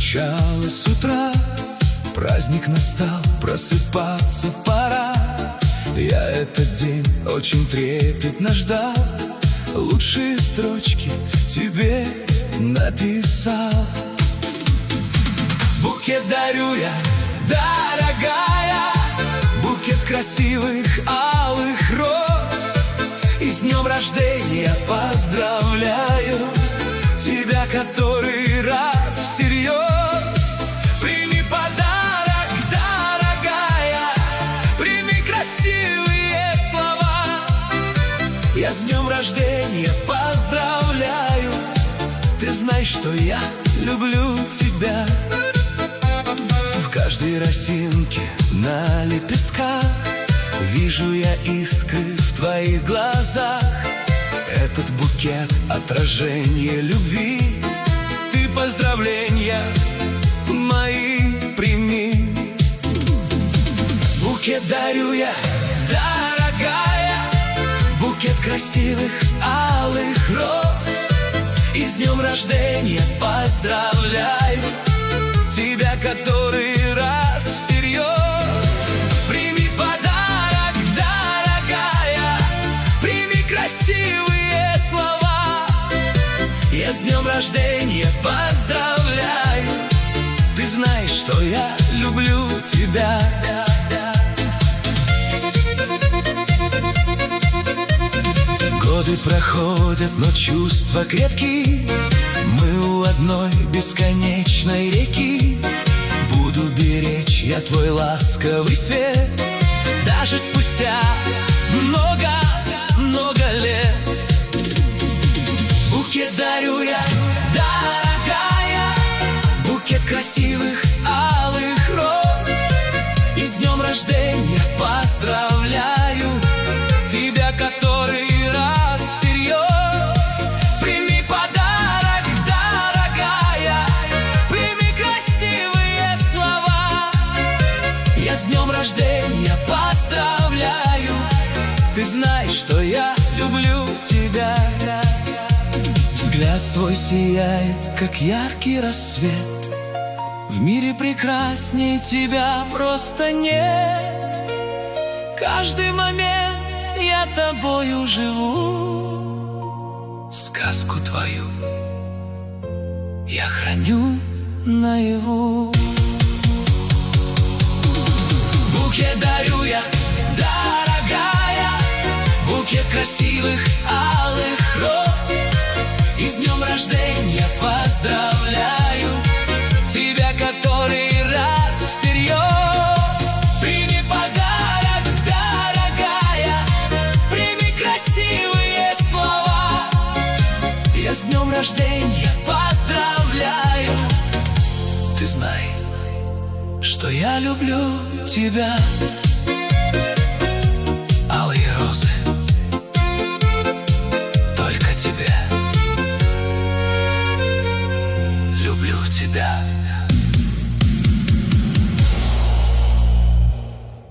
Начало с утра, праздник настал, просыпаться пора. Я этот день очень трепетно ждал, лучшие строчки тебе написал. Букет дарю я, дорогая, букет красивых алых роз. И с днем рождения поздравляю тебя, который раз всерьез. Прими подарок, дорогая, прими красивые слова. Я с днем рождения поздравляю, ты знаешь, что я люблю тебя. В каждой росинке на лепестках вижу я искры в твоих глазах. Этот букет — отражение любви. Ты поздравления мои прими. Букет дарю я, дорогая, букет красивых алых роз. И с днем рождения поздравляю тебя, который раз всерьез. Прими подарок, дорогая, прими красивые слова. Я с днем рождения поздравляю, ты знаешь, что я люблю тебя. Годы проходят, но чувства крепки. Мы у одной бесконечной реки. Буду беречь я твой ласковый свет, даже спустя много лет. Букет дарю я, дорогая, букет красивых алых роз. И с днем рождения поздравляю тебя, который раз всерьез. Прими подарок, дорогая, прими красивые слова. Я с днем рождения поздравляю, ты знаешь, что я люблю тебя. Взгляд твой сияет, как яркий рассвет. В мире прекрасней тебя просто нет. Каждый момент я тобою живу. Сказку твою я храню наяву. Букет дарю я, дорогая, букет красивых алых роз. И с днем рождения поздравляю тебя, который раз всерьез. Прими подарок, дорогая, прими красивые слова. Я с днем рождения поздравляю, ты знаешь, что я люблю тебя.